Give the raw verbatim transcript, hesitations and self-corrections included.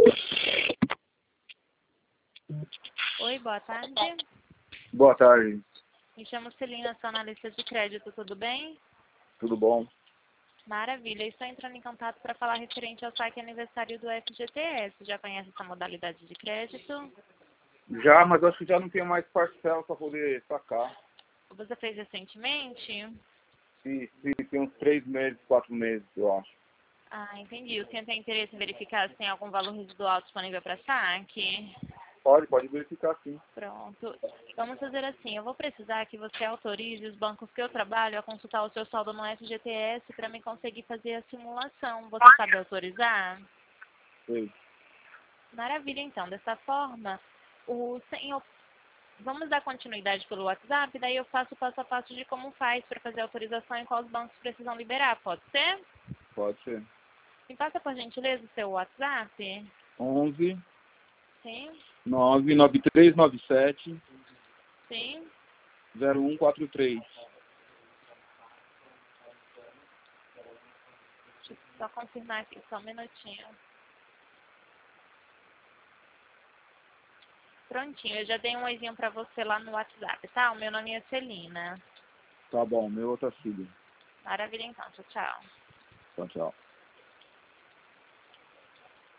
Oi, boa tarde. Boa tarde. Me chamo Celina, sou analista de crédito, tudo bem? Tudo bom? Maravilha, estou entrando em contato para falar referente ao saque aniversário do F G T S. Já conhece essa modalidade de crédito? Já, mas acho que já não tenho mais parcela para poder sacar. Você fez recentemente? Sim, sim, tem uns três meses, quatro meses, eu acho. Ah, entendi. O senhor tem interesse em verificar se tem algum valor residual disponível para saque? Pode, pode verificar sim. Pronto. Vamos fazer assim, eu vou precisar que você autorize os bancos que eu trabalho a consultar o seu saldo no F G T S para me conseguir fazer a simulação. Você sabe autorizar? Sim. Maravilha, então. Dessa forma, o senhor... Vamos dar continuidade pelo WhatsApp, daí eu faço o passo a passo de como faz para fazer a autorização e quais bancos precisam liberar, pode ser? Pode ser. Me passa, por gentileza, o seu WhatsApp. onze, Sim, nove nove três nove sete, sim. zero um quatro três. Deixa eu só confirmar aqui, só um minutinho. Prontinho, eu já dei um oizinho pra você lá no WhatsApp, tá? O meu nome é Celina. Tá bom, meu outra filha. Maravilha, então. Tchau, tchau. Tchau, tchau.